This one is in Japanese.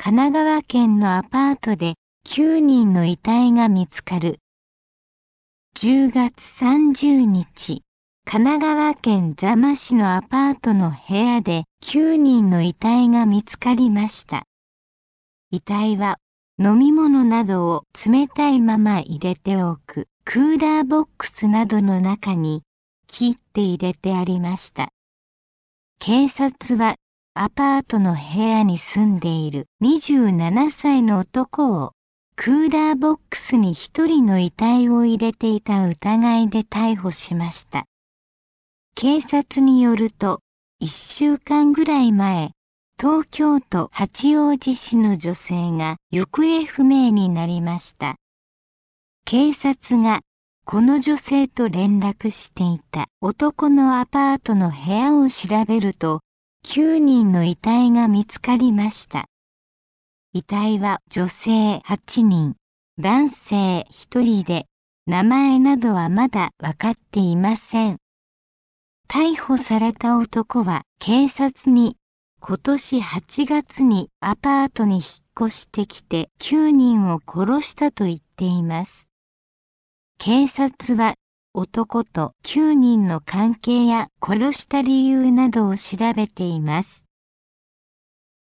神奈川県のアパートで9人の遺体が見つかる。10月30日、神奈川県座間市のアパートの部屋で9人の遺体が見つかりました。遺体は飲み物などを冷たいまま入れておくクーラーボックスなどの中に切って入れてありました。警察はアパートの部屋に住んでいる27歳の男をクーラーボックスに1人の遺体を入れていた疑いで逮捕しました。警察によると1週間ぐらい前、東京都八王子市の女性が行方不明になりました。警察がこの女性と連絡していた男のアパートの部屋を調べると、9人の遺体が見つかりました。遺体は女性8人、男性1人で、名前などはまだ分かっていません。逮捕された男は警察に、今年8月にアパートに引っ越してきて9人を殺したと言っています。警察は男と9人の関係や殺した理由などを調べています。